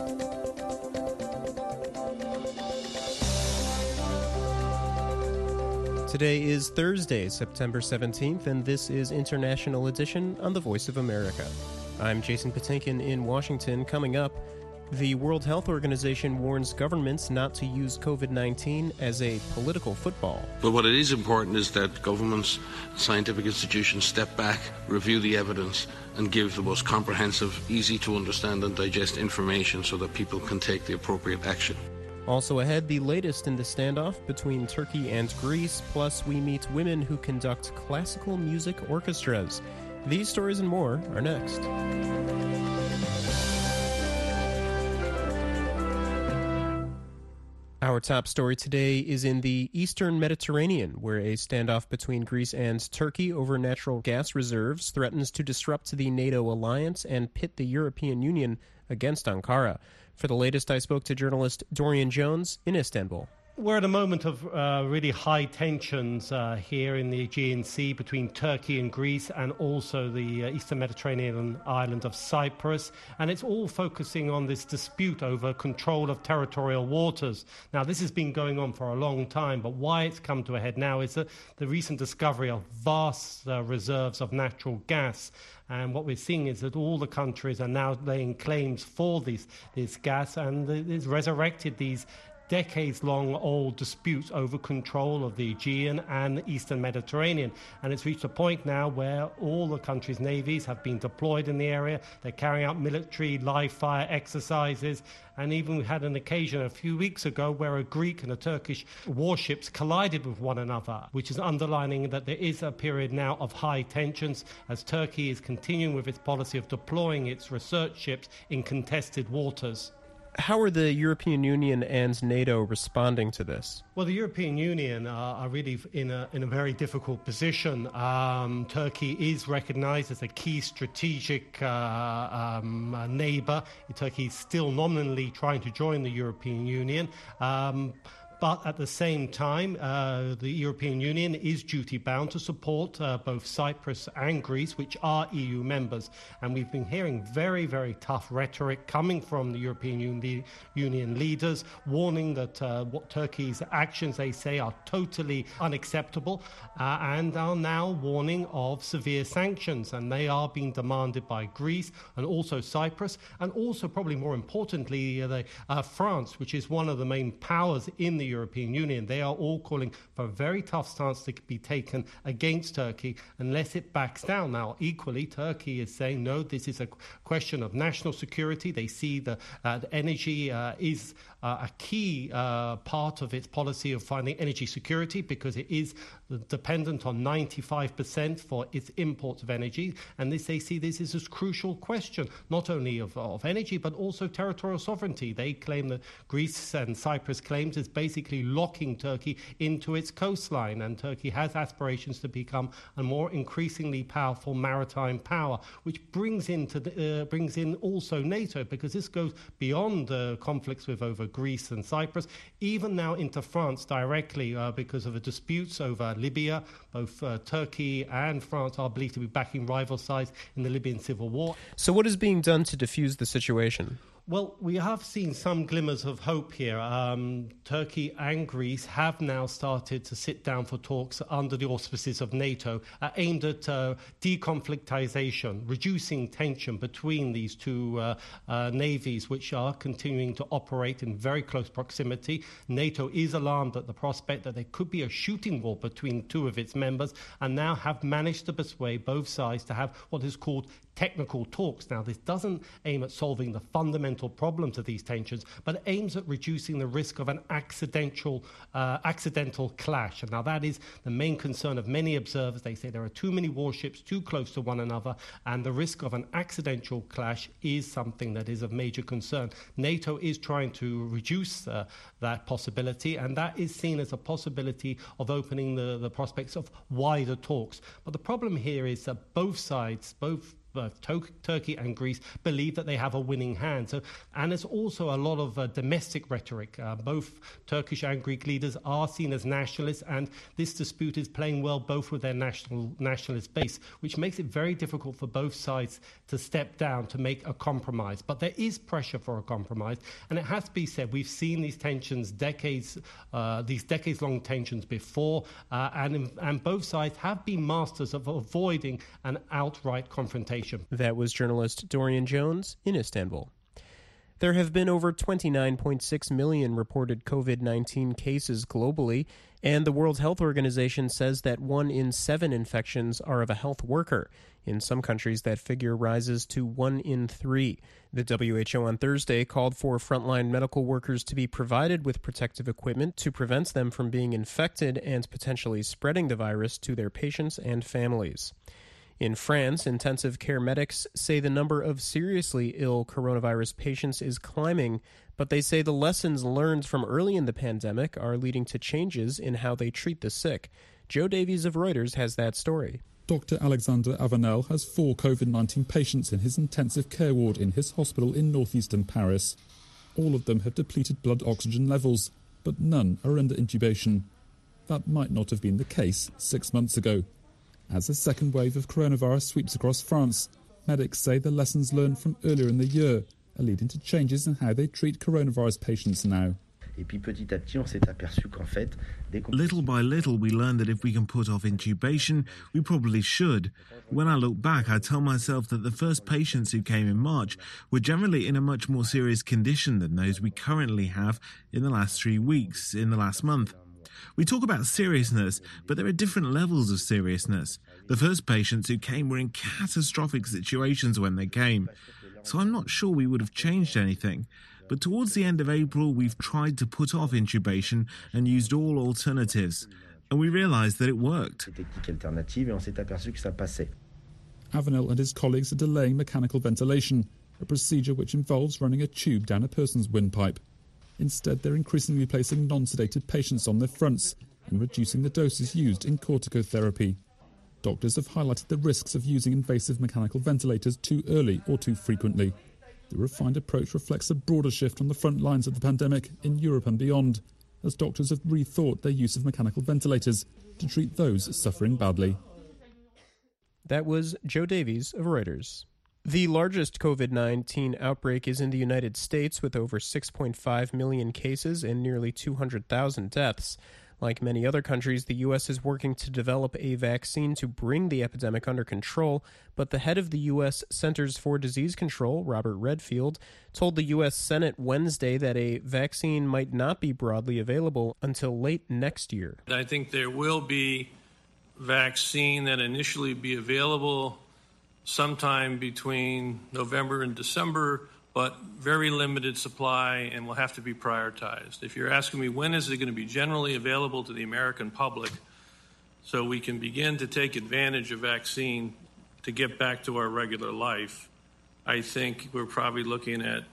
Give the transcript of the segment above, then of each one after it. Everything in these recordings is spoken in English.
Today is Thursday, September 17th, and this is International Edition on the Voice of America. I'm Jason Patinkin in Washington. Coming up, the World Health Organization warns governments not to use COVID-19 as a political football. But what it is important is that governments, scientific institutions step back, review the evidence, and give the most comprehensive, easy to understand and digest information so that people can take the appropriate action. Also ahead, the latest in the standoff between Turkey and Greece, plus we meet women who conduct classical music orchestras. These stories and more are next. Our top story today is in the eastern Mediterranean, where a standoff between Greece and Turkey over natural gas reserves threatens to disrupt the NATO alliance and pit the European Union against Ankara. For the latest, I spoke to journalist Dorian Jones in Istanbul. We're at a moment of really high tensions here in the Aegean Sea between Turkey and Greece and also the eastern Mediterranean island of Cyprus. And it's all focusing on this dispute over control of territorial waters. Now, this has been going on for a long time, but why it's come to a head now is the recent discovery of vast reserves of natural gas. And what we're seeing is that all the countries are now laying claims for this gas, and it's resurrected these decades-long old disputes over control of the Aegean and the Eastern Mediterranean. And it's reached a point now where all the countries' navies have been deployed in the area. They're carrying out military live-fire exercises. And even we had an occasion a few weeks ago where a Greek and a Turkish warships collided with one another, which is underlining that there is a period now of high tensions as Turkey is continuing with its policy of deploying its research ships in contested waters. How are the European Union and NATO responding to this? Well, the European Union are really in a very difficult position. Turkey is recognized as a key strategic neighbor. Turkey is still nominally trying to join the European Union. But at the same time, the European Union is duty-bound to support both Cyprus and Greece, which are EU members. And we've been hearing very, very tough rhetoric coming from the European Union leaders, warning that what Turkey's actions, they say, are totally unacceptable, and are now warning of severe sanctions. And they are being demanded by Greece and also Cyprus, and also, probably more importantly, France, which is one of the main powers in the European Union. They are all calling for a very tough stance to be taken against Turkey unless it backs down. Now, equally, Turkey is saying, no, this is a question of national security. They see the energy is a key part of its policy of finding energy security, because it is dependent on 95% for its imports of energy. And they see this as a crucial question, not only of energy, but also territorial sovereignty. They claim that Greece and Cyprus claims is basically locking Turkey into its coastline, and Turkey has aspirations to become a more increasingly powerful maritime power, which brings in also NATO, because this goes beyond conflicts with over Greece and Cyprus, even now into France directly, because of the disputes over Libya. Both Turkey and France are believed to be backing rival sides in the Libyan civil war. So what is being done to defuse the situation? Well, we have seen some glimmers of hope here. Turkey and Greece have now started to sit down for talks under the auspices of NATO, aimed at deconflictization, reducing tension between these two navies, which are continuing to operate in very close proximity. NATO is alarmed at the prospect that there could be a shooting war between two of its members, and now have managed to persuade both sides to have what is called technical talks. Now, this doesn't aim at solving the fundamental problems of these tensions, but aims at reducing the risk of an accidental clash. And now that is the main concern of many observers. They say there are too many warships too close to one another, and the risk of an accidental clash is something that is of major concern. NATO is trying to reduce that possibility, and that is seen as a possibility of opening the prospects of wider talks. But the problem here is that both sides, both Turkey and Greece believe that they have a winning hand. And there's also a lot of domestic rhetoric. Both Turkish and Greek leaders are seen as nationalists, and this dispute is playing well both with their nationalist base, which makes it very difficult for both sides to step down to make a compromise. But there is pressure for a compromise, and it has to be said, we've seen these tensions, these decades-long tensions before, and both sides have been masters of avoiding an outright confrontation. That was journalist Dorian Jones in Istanbul. There have been over 29.6 million reported COVID-19 cases globally, and the World Health Organization says that 1 in 7 infections are of a health worker. In some countries, that figure rises to 1 in 3. The WHO on Thursday called for frontline medical workers to be provided with protective equipment to prevent them from being infected and potentially spreading the virus to their patients and families. In France, intensive care medics say the number of seriously ill coronavirus patients is climbing, but they say the lessons learned from early in the pandemic are leading to changes in how they treat the sick. Joe Davies of Reuters has that story. Dr. Alexandre Avenel has 4 COVID-19 patients in his intensive care ward in his hospital in northeastern Paris. All of them have depleted blood oxygen levels, but none are under intubation. That might not have been the case 6 months ago. As a second wave of coronavirus sweeps across France, medics say the lessons learned from earlier in the year are leading to changes in how they treat coronavirus patients now. Little by little, we learned that if we can put off intubation, we probably should. When I look back, I tell myself that the first patients who came in March were generally in a much more serious condition than those we currently have in the last 3 weeks, in the last month. We talk about seriousness, but there are different levels of seriousness. The first patients who came were in catastrophic situations when they came, so I'm not sure we would have changed anything. But towards the end of April, we've tried to put off intubation and used all alternatives, and we realised that it worked. Avenel and his colleagues are delaying mechanical ventilation, a procedure which involves running a tube down a person's windpipe. Instead, they're increasingly placing non-sedated patients on their fronts and reducing the doses used in corticotherapy. Doctors have highlighted the risks of using invasive mechanical ventilators too early or too frequently. The refined approach reflects a broader shift on the front lines of the pandemic in Europe and beyond, as doctors have rethought their use of mechanical ventilators to treat those suffering badly. That was Joe Davies of Reuters. The largest COVID-19 outbreak is in the United States, with over 6.5 million cases and nearly 200,000 deaths. Like many other countries, the U.S. is working to develop a vaccine to bring the epidemic under control, but the head of the U.S. Centers for Disease Control, Robert Redfield, told the U.S. Senate Wednesday that a vaccine might not be broadly available until late next year. I think there will be vaccine that initially be available sometime between November and December, but very limited supply and will have to be prioritized. If you're asking me when is it going to be generally available to the American public so we can begin to take advantage of vaccine to get back to our regular life, I think we're probably looking at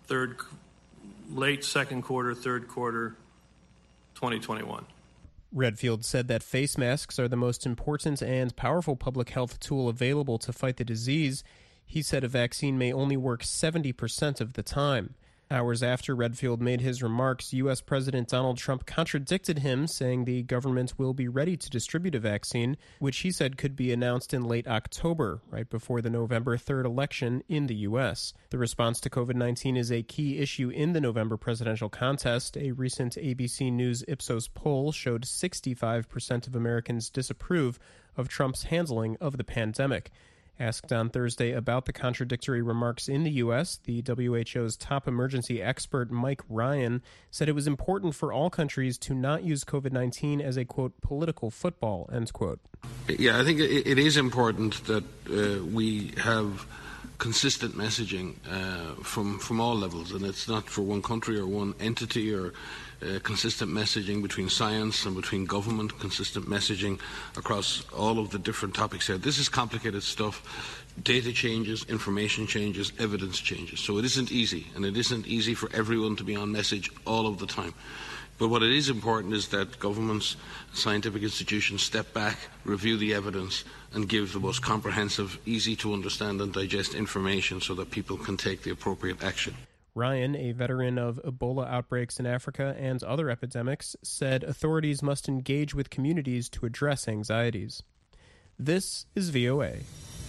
late second quarter, third quarter, 2021. Redfield said that face masks are the most important and powerful public health tool available to fight the disease. He said a vaccine may only work 70% of the time. Hours after Redfield made his remarks, U.S. President Donald Trump contradicted him, saying the government will be ready to distribute a vaccine, which he said could be announced in late October, right before the November 3rd election in the U.S. The response to COVID-19 is a key issue in the November presidential contest. A recent ABC News Ipsos poll showed 65% of Americans disapprove of Trump's handling of the pandemic. Asked on Thursday about the contradictory remarks in the U.S., the WHO's top emergency expert, Mike Ryan, said it was important for all countries to not use COVID-19 as a, quote, political football, end quote. Yeah, I think it is important that we have consistent messaging from all levels, and it's not for one country or one entity, or consistent messaging between science and between government, consistent messaging across all of the different topics here. This is complicated stuff. Data changes, information changes, evidence changes. So it isn't easy, and it isn't easy for everyone to be on message all of the time. But what it is important is that governments, scientific institutions step back, review the evidence and give the most comprehensive, easy to understand and digest information so that people can take the appropriate action. Ryan, a veteran of Ebola outbreaks in Africa and other epidemics, said authorities must engage with communities to address anxieties. This is VOA.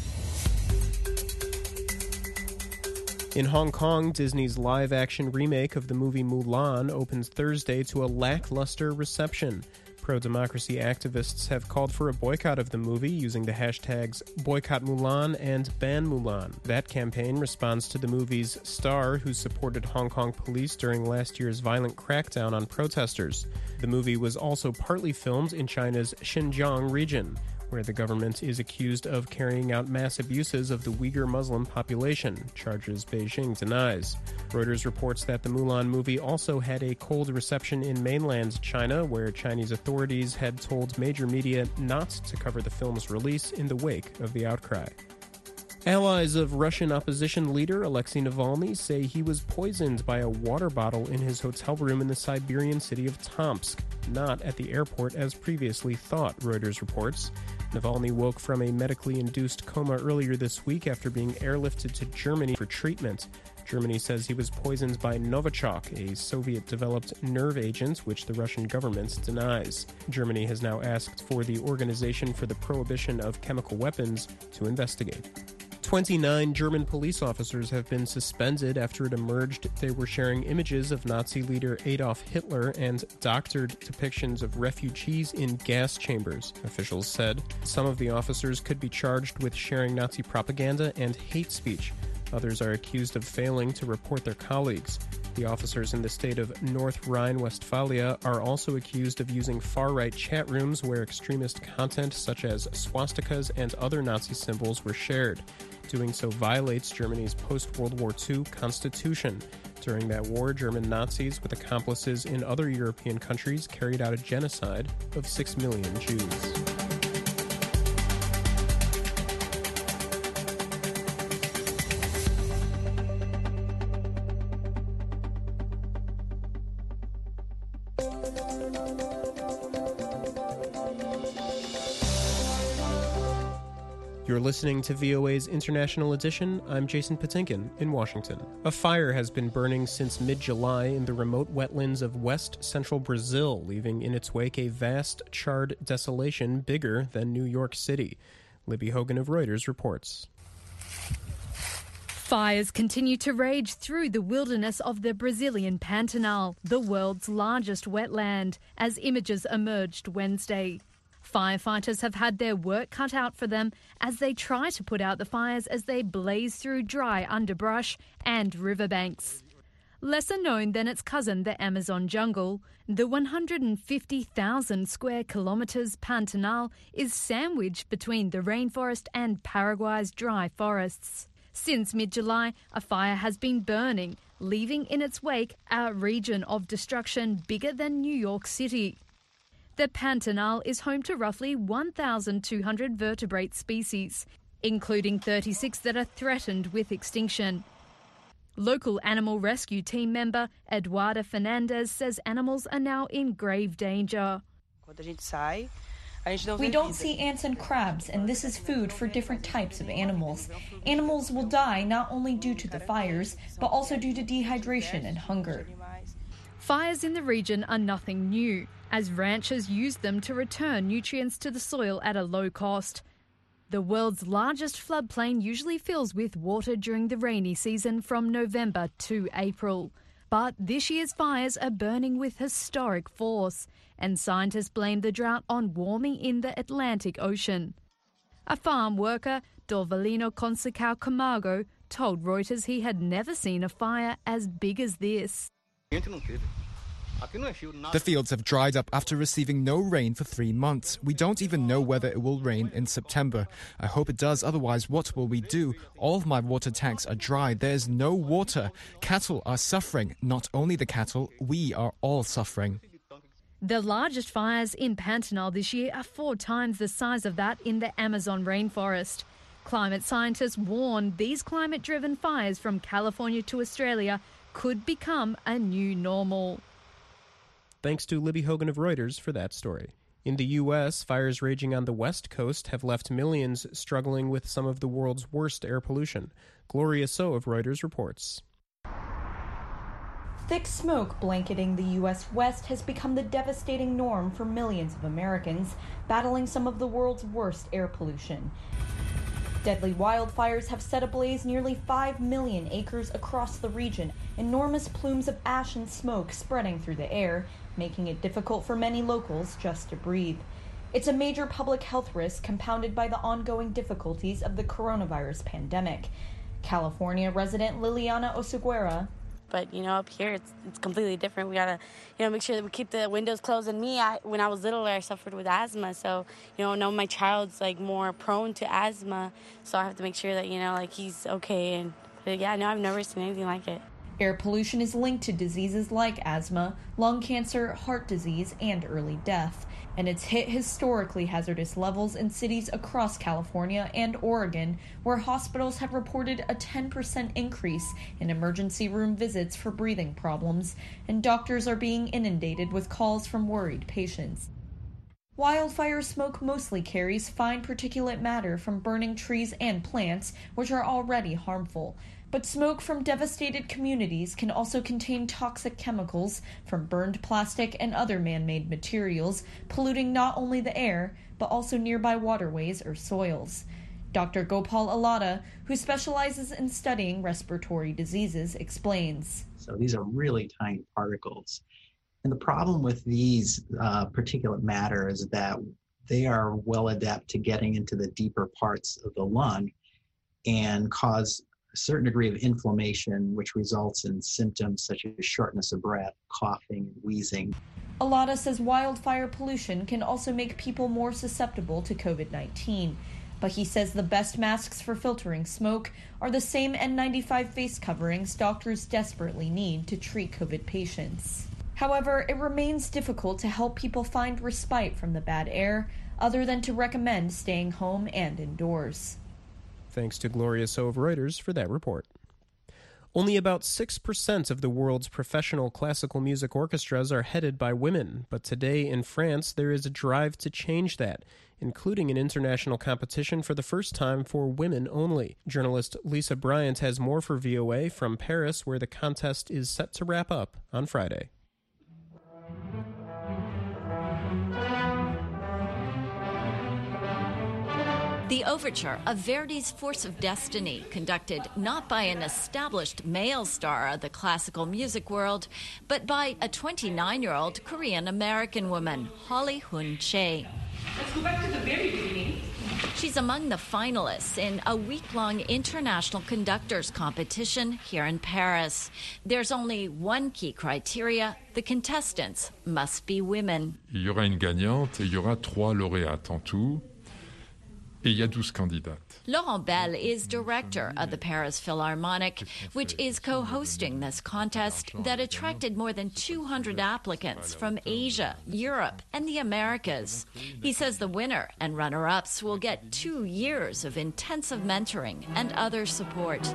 In Hong Kong, Disney's live-action remake of the movie Mulan opens Thursday to a lackluster reception. Pro-democracy activists have called for a boycott of the movie using the hashtags Boycott Mulan and Ban Mulan. That campaign responds to the movie's star, who supported Hong Kong police during last year's violent crackdown on protesters. The movie was also partly filmed in China's Xinjiang region, where the government is accused of carrying out mass abuses of the Uyghur Muslim population, charges Beijing denies. Reuters reports that the Mulan movie also had a cold reception in mainland China, where Chinese authorities had told major media not to cover the film's release in the wake of the outcry. Allies of Russian opposition leader Alexei Navalny say he was poisoned by a water bottle in his hotel room in the Siberian city of Tomsk, not at the airport as previously thought, Reuters reports. Navalny woke from a medically induced coma earlier this week after being airlifted to Germany for treatment. Germany says he was poisoned by Novichok, a Soviet-developed nerve agent, which the Russian government denies. Germany has now asked for the Organization for the Prohibition of Chemical Weapons to investigate. 29 German police officers have been suspended after it emerged they were sharing images of Nazi leader Adolf Hitler and doctored depictions of refugees in gas chambers, officials said. Some of the officers could be charged with sharing Nazi propaganda and hate speech. Others are accused of failing to report their colleagues. The officers in the state of North Rhine-Westphalia are also accused of using far-right chat rooms where extremist content such as swastikas and other Nazi symbols were shared. Doing so violates Germany's post-World War II constitution. During that war, German Nazis, with accomplices in other European countries, carried out a genocide of 6 million Jews. You're listening to VOA's International Edition. I'm Jason Patinkin in Washington. A fire has been burning since mid-July in the remote wetlands of west-central Brazil, leaving in its wake a vast, charred desolation bigger than New York City. Libby Hogan of Reuters reports. Fires continue to rage through the wilderness of the Brazilian Pantanal, the world's largest wetland, as images emerged Wednesday. Firefighters have had their work cut out for them as they try to put out the fires as they blaze through dry underbrush and riverbanks. Lesser known than its cousin, the Amazon jungle, the 150,000 square kilometres Pantanal is sandwiched between the rainforest and Paraguay's dry forests. Since mid-July, a fire has been burning, leaving in its wake a region of destruction bigger than New York City. The Pantanal is home to roughly 1,200 vertebrate species, including 36 that are threatened with extinction. Local animal rescue team member Eduarda Fernandez says animals are now in grave danger. We don't see ants and crabs, and this is food for different types of animals. Animals will die not only due to the fires, but also due to dehydration and hunger. Fires in the region are nothing new, as ranchers use them to return nutrients to the soil at a low cost. The world's largest floodplain usually fills with water during the rainy season from November to April. But this year's fires are burning with historic force, and scientists blame the drought on warming in the Atlantic Ocean. A farm worker, Dorvalino Conceição Camargo, told Reuters he had never seen a fire as big as this. The fields have dried up after receiving no rain for 3 months. We don't even know whether it will rain in September. I hope it does, otherwise what will we do? All of my water tanks are dry. There's no water. Cattle are suffering. Not only the cattle, we are all suffering. The largest fires in Pantanal this year are 4 times the size of that in the Amazon rainforest. Climate scientists warn these climate-driven fires from California to Australia could become a new normal. Thanks to Libby Hogan of Reuters for that story. In the U.S., fires raging on the West Coast have left millions struggling with some of the world's worst air pollution. Gloria So of Reuters reports. Thick smoke blanketing the U.S. West has become the devastating norm for millions of Americans battling some of the world's worst air pollution. Deadly wildfires have set ablaze nearly 5 million acres across the region, enormous plumes of ash and smoke spreading through the air, making it difficult for many locals just to breathe. It's a major public health risk compounded by the ongoing difficulties of the coronavirus pandemic. California resident Liliana Oseguera. But, up here, it's completely different. We got to, make sure that we keep the windows closed. And when I was littler, I suffered with asthma. So, now my child's, more prone to asthma. So I have to make sure that, he's okay. But I've never seen anything like it. Air pollution is linked to diseases like asthma, lung cancer, heart disease, and early death. And it's hit historically hazardous levels in cities across California and Oregon, where hospitals have reported a 10% increase in emergency room visits for breathing problems, and doctors are being inundated with calls from worried patients. Wildfire smoke mostly carries fine particulate matter from burning trees and plants, which are already harmful. But smoke from devastated communities can also contain toxic chemicals from burned plastic and other man-made materials, polluting not only the air, but also nearby waterways or soils. Dr. Gopal Alada, who specializes in studying respiratory diseases, explains. So these are really tiny particles. And the problem with these particulate matter is that they are well adept to getting into the deeper parts of the lung and cause a certain degree of inflammation, which results in symptoms such as shortness of breath, coughing, and wheezing. Alada says wildfire pollution can also make people more susceptible to COVID-19. But he says the best masks for filtering smoke are the same N95 face coverings doctors desperately need to treat COVID patients. However, it remains difficult to help people find respite from the bad air, other than to recommend staying home and indoors. Thanks to Gloria So of Reuters for that report. Only about 6% of the world's professional classical music orchestras are headed by women, but today in France there is a drive to change that, including an international competition for the first time for women only. Journalist Lisa Bryant has more for VOA from Paris, where the contest is set to wrap up on Friday. The overture of Verdi's Force of Destiny, conducted not by an established male star of the classical music world, but by a 29-year-old Korean-American woman, Holly Hoon Chae. Let's go back to the very beginning. She's among the finalists in a week-long international conductors competition here in Paris. There's only one key criteria: the contestants must be women. Il y aura une gagnante et il y aura 3 lauréates en tout. Et il y a 12 candidates. Laurent Bell is director of the Paris Philharmonic, which is co-hosting this contest that attracted more than 200 applicants from Asia, Europe, and the Americas. He says the winner and runner-ups will get 2 years of intensive mentoring and other support.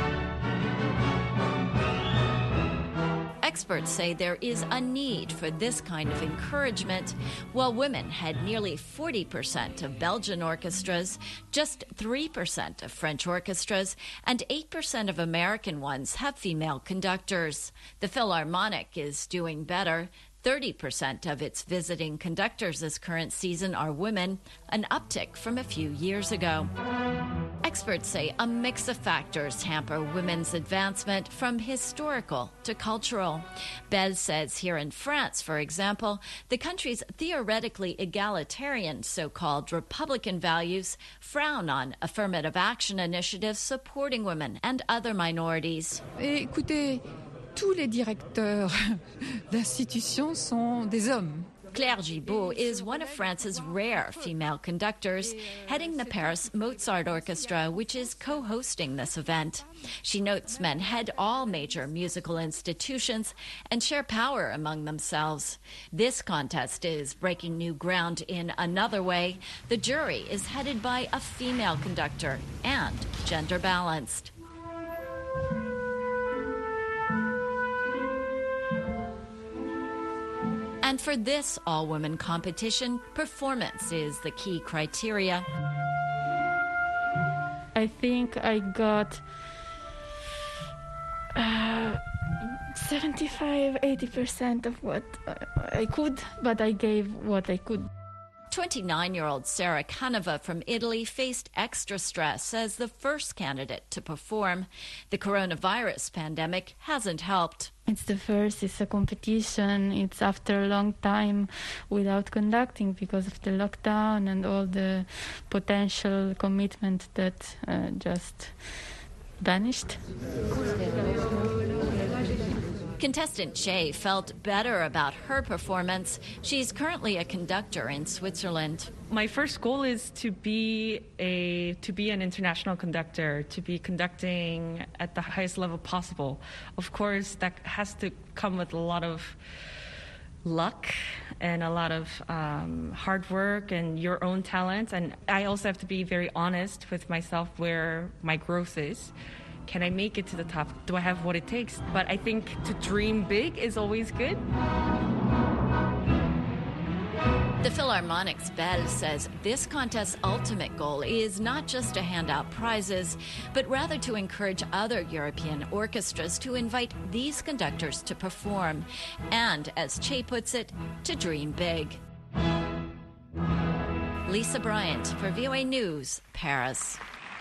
Experts say there is a need for this kind of encouragement. While women head nearly 40% of Belgian orchestras, just 3% of French orchestras, and 8% of American ones have female conductors. The Philharmonic is doing better. 30% of its visiting conductors this current season are women, an uptick from a few years ago. Experts say a mix of factors hamper women's advancement, from historical to cultural. Bell says here in France, for example, the country's theoretically egalitarian so-called Republican values frown on affirmative action initiatives supporting women and other minorities. Écoutez, tous les directeurs d'institutions sont des hommes. Claire Gibault is one of France's rare female conductors, heading the Paris Mozart Orchestra, which is co-hosting this event. She notes men head all major musical institutions and share power among themselves. This contest is breaking new ground in another way. The jury is headed by a female conductor and gender balanced. And for this all-women competition, performance is the key criteria. I think I got 75-80% of what I could, but I gave what I could. 29-year-old Sarah Canova from Italy faced extra stress as the first candidate to perform. The coronavirus pandemic hasn't helped. It's a competition. It's after a long time without conducting because of the lockdown and all the potential commitment that just vanished. Contestant Shay felt better about her performance. She's currently a conductor in Switzerland. My first goal is to be an international conductor, to be conducting at the highest level possible. Of course, that has to come with a lot of luck and a lot of hard work and your own talent. And I also have to be very honest with myself where my growth is. Can I make it to the top? Do I have what it takes? But I think to dream big is always good. The Philharmonic's Bell says this contest's ultimate goal is not just to hand out prizes, but rather to encourage other European orchestras to invite these conductors to perform, and, as Che puts it, to dream big. Lisa Bryant for VOA News, Paris.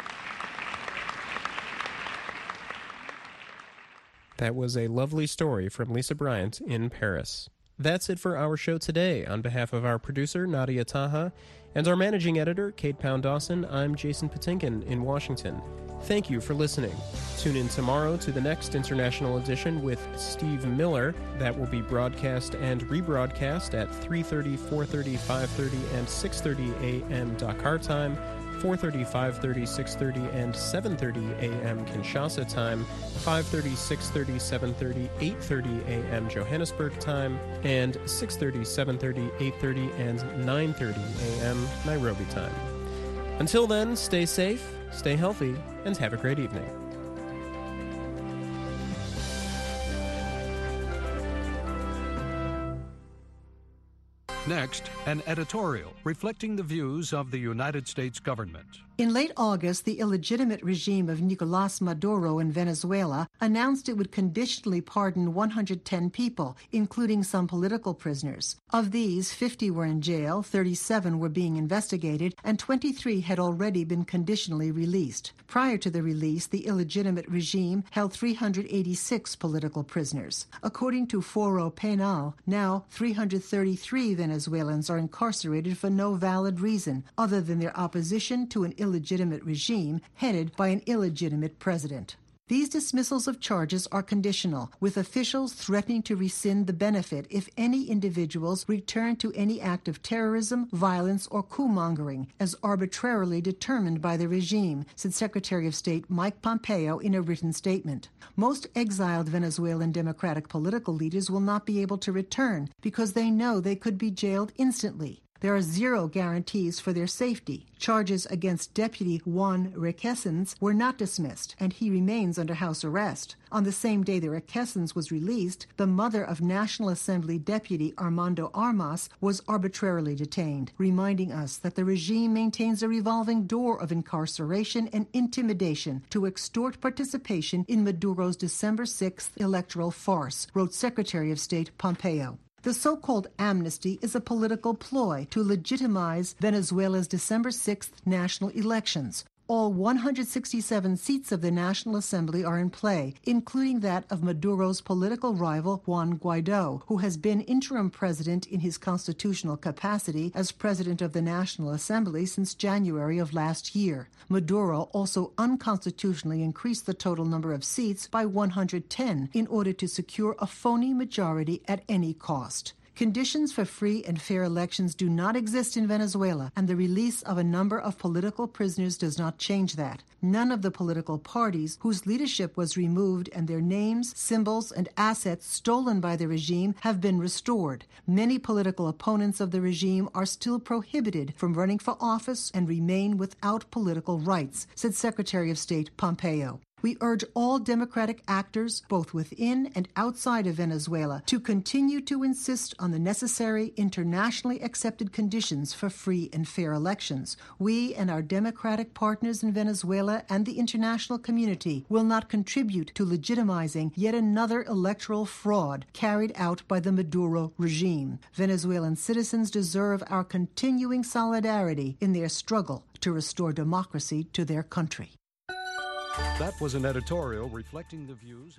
That was a lovely story from Lisa Bryant in Paris. That's it for our show today. On behalf of our producer, Nadia Taha, and our managing editor, Kate Pound-Dawson, I'm Jason Patinkin in Washington. Thank you for listening. Tune in tomorrow to the next international edition with Steve Miller. That will be broadcast and rebroadcast at 3:30, 4:30, 5:30, and 6:30 a.m. Dakar time, 4:30, 5:30, 6:30, and 7:30 a.m. Kinshasa time, 5:30, 6:30, 7:30, 8:30 a.m. Johannesburg time, and 6:30, 7:30, 8:30, and 9:30 a.m. Nairobi time. Until then, stay safe, stay healthy, and have a great evening. Next, an editorial reflecting the views of the United States government. In late August, the illegitimate regime of Nicolás Maduro in Venezuela announced it would conditionally pardon 110 people, including some political prisoners. Of these, 50 were in jail, 37 were being investigated, and 23 had already been conditionally released. Prior to the release, the illegitimate regime held 386 political prisoners. According to Foro Penal, now 333 Venezuelans are incarcerated for no valid reason other than their opposition to an illegitimate regime headed by an illegitimate president. These dismissals of charges are conditional, with officials threatening to rescind the benefit if any individuals return to any act of terrorism, violence, or coup-mongering, as arbitrarily determined by the regime, said Secretary of State Mike Pompeo in a written statement. Most exiled Venezuelan democratic political leaders will not be able to return because they know they could be jailed instantly. There are zero guarantees for their safety. Charges against Deputy Juan Requesens were not dismissed, and he remains under house arrest. On the same day that Requesens was released, the mother of National Assembly Deputy Armando Armas was arbitrarily detained, reminding us that the regime maintains a revolving door of incarceration and intimidation to extort participation in Maduro's December 6th electoral farce, wrote Secretary of State Pompeo. The so-called amnesty is a political ploy to legitimize Venezuela's December 6th national elections. All 167 seats of the National Assembly are in play, including that of Maduro's political rival Juan Guaido, who has been interim president in his constitutional capacity as president of the National Assembly since January of last year. Maduro also unconstitutionally increased the total number of seats by 110 in order to secure a phony majority at any cost. Conditions for free and fair elections do not exist in Venezuela, and the release of a number of political prisoners does not change that. None of the political parties whose leadership was removed and their names, symbols, and assets stolen by the regime have been restored. Many political opponents of the regime are still prohibited from running for office and remain without political rights, said Secretary of State Pompeo. We urge all democratic actors, both within and outside of Venezuela, to continue to insist on the necessary internationally accepted conditions for free and fair elections. We and our democratic partners in Venezuela and the international community will not contribute to legitimizing yet another electoral fraud carried out by the Maduro regime. Venezuelan citizens deserve our continuing solidarity in their struggle to restore democracy to their country. That was an editorial reflecting the views